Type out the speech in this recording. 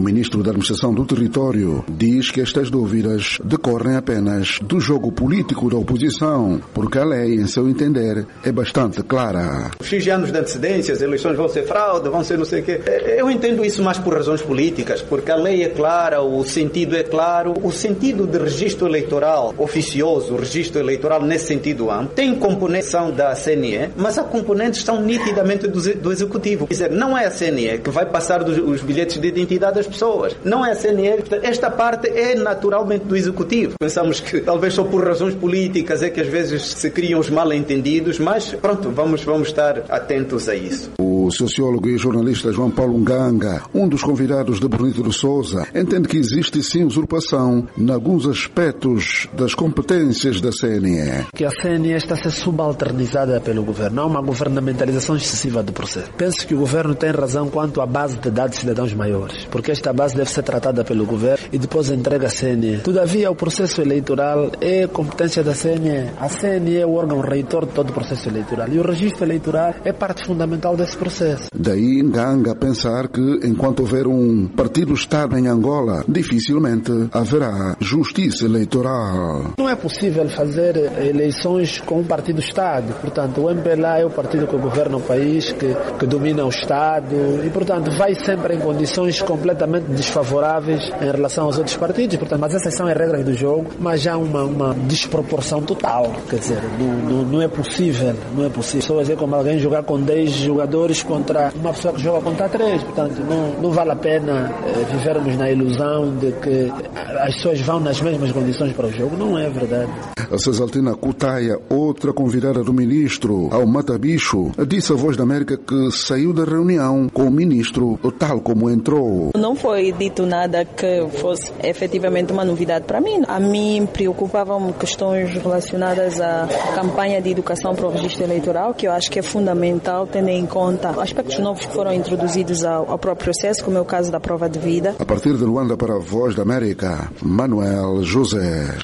ministro da Administração do Território diz que estas dúvidas decorrem apenas do jogo político da oposição, porque a lei, em seu entender, é bastante clara. X anos de antecedência, as eleições vão ser fraude, vão ser não sei o quê. Eu entendo isso mais por razões políticas, porque a lei é clara, o sentido é claro. O sentido de registro eleitoral oficioso, o registro eleitoral nesse sentido amplo, tem componentes da CNE, mas há componentes que são nitidamente do Executivo. Quer dizer, não é a CNE que vai passar os bilhetes de identidade das pessoas. Não é a CNE. Esta parte é naturalmente do Executivo. Pensamos que talvez só por razões políticas é que às vezes se criam os mal-entendidos, mas pronto, vamos estar atentos a isso. O sociólogo e jornalista João Paulo Nganga, um dos convidados de Bonito de Sousa, entende que existe sim usurpação em alguns aspectos das competências da CNE. Que a CNE está a ser subalternizada pelo governo. Há uma governamentalização excessiva do processo. Penso que o governo tem razão quanto à base de dados de cidadãos maiores, porque esta base deve ser tratada pelo governo e depois entrega à CNE. Todavia, o processo eleitoral é competência da CNE. A CNE é o órgão reitor de todo o processo eleitoral e o registro eleitoral é parte fundamental desse processo. Daí Nganga pensar que enquanto houver um partido-Estado em Angola, dificilmente haverá justiça eleitoral. Não é possível fazer eleições com um partido-Estado. Portanto, o MPLA é o partido que governa o país, que domina o Estado e, portanto, vai sempre em condições completamente desfavoráveis em relação aos outros partidos. Portanto, mas essas são as regras do jogo, mas já uma desproporção total. Quer dizer, não é possível. Não é possível. Pessoas é como alguém jogar com 10 jogadores contra uma pessoa que joga contra 3. Portanto, não vale a pena vivermos na ilusão de que as pessoas vão nas mesmas condições para o jogo. Não é verdade. A Cesaltina Cutaia, outra convidada do ministro ao Matabicho, disse à Voz da América que saiu da reunião com o ministro tal como entrou. Não foi dito nada que fosse efetivamente uma novidade para mim. A mim preocupavam questões relacionadas à campanha de educação para o registro eleitoral, que eu acho que é fundamental, tendo em conta aspectos novos que foram introduzidos ao próprio processo, como é o caso da prova de vida. A partir de Luanda para a Voz da América, Manuel José.